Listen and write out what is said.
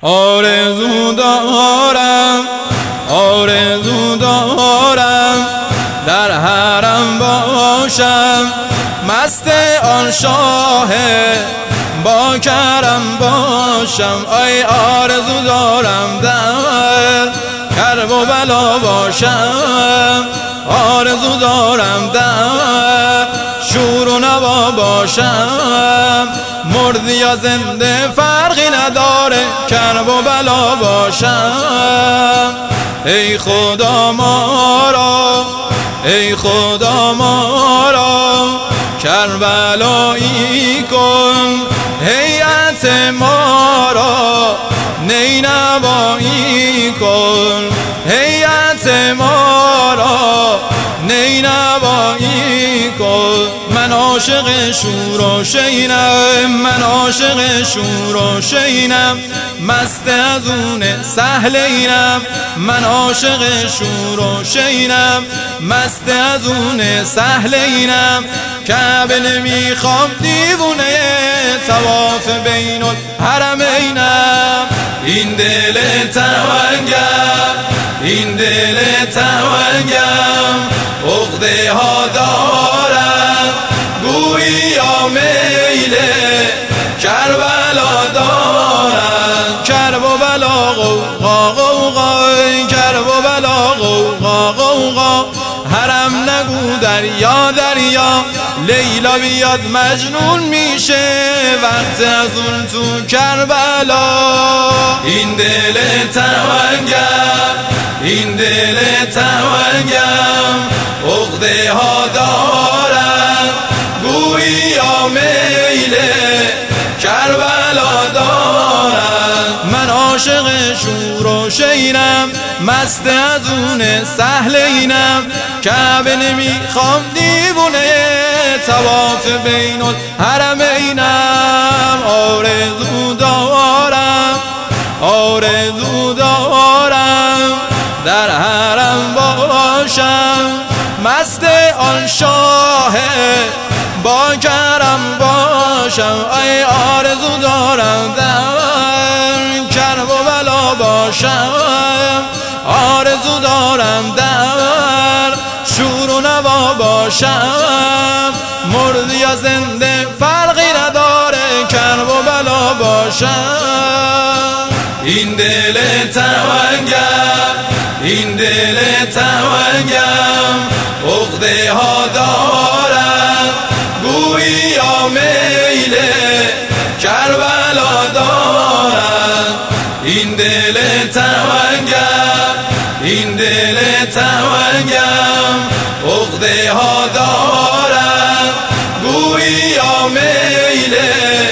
آرزو دارم در حرم باشم، مست آن شاه با کرم باشم. ای آرزو دارم در کرب و بلا باشم، آرزو دارم در شور و نوا باشم. مردی یا زنده فرقی نداره، کرب و بلا باشم. ای خدا ما را، ای خدا ما را کربلایی کن، هیئت ما را نینوایی کن، هیئت ما را نینوایی کن. من عاشق شور و شینم، من عاشق شور و شینم، مست از اون سهل اینم. من عاشق شور و شینم، مست از اون سهل اینم. کعبه نمیخوام دیوونه طواف بین الحرمینم. این دل تنگم، این دل تنگم، عقده ها دارم، گویا میل کربلا دارم. کرب و بلا غوغا غوغا، کرب و بلا غوغا غوغا. حرم نگو دریا دریا، لیلا بیاد مجنون میشه وقت از اون تو کربلا. این دل تنگم، این دل تنگم، عقده ها دارم، گویا میل کربلا دارم. من عاشق شور و شینم، مست از اون سهل اینم. کعبه نمیخوام دیوونه طواف بین الحرمینم. آرزو دارم، آرزو دارم در حرم باشم، مست آن شاه با کرم باشم. ای آرزو دارم در کرب و بلا باشم، آرزو دارم در شور و نوا باشم. مردی یا زنده فرقی نداره، کرب و بلا باشم. این دل تنگم، این دل تنگم، عقده ها دارم، گویا میل کربلا دارم. این دل تنگم، این دل تنگم، عقده ها دارم، گویا میل